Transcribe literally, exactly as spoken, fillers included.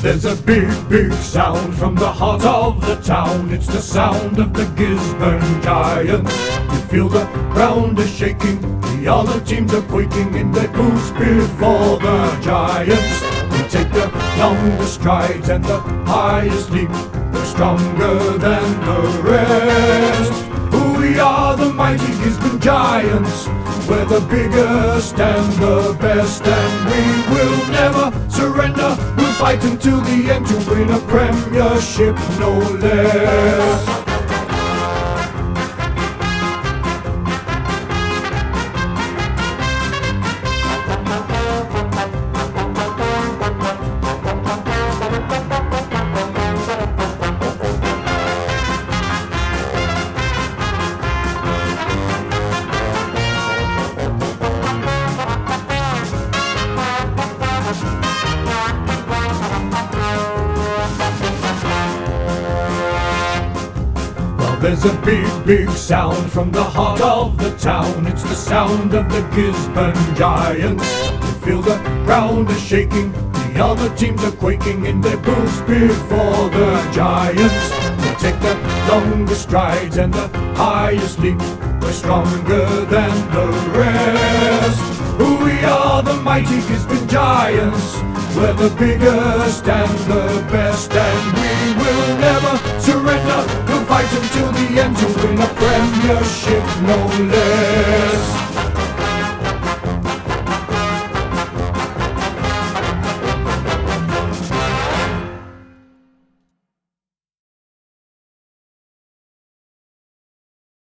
There's a big, big sound from the heart of the town. It's the sound of the Gisborne Giants. You feel the ground is shaking, the other teams are quaking in their boots before the Giants. We take the longest strides and the highest leap. We're stronger than the rest. We are the mighty Gisborne Giants. We're the biggest and the best, and we will never surrender. We'll fight until the end to win a premiership, no less. There's a big, big sound from the heart of the town. It's the sound of the Gisborne Giants. You feel the ground is shaking, the other teams are quaking in their boots before the Giants. We take the longest strides and the highest leap. We're stronger than the rest. We are the mighty Gisborne Giants. We're the biggest and the best, and we will never surrender. We'll fight until the end to win a premiership, no less.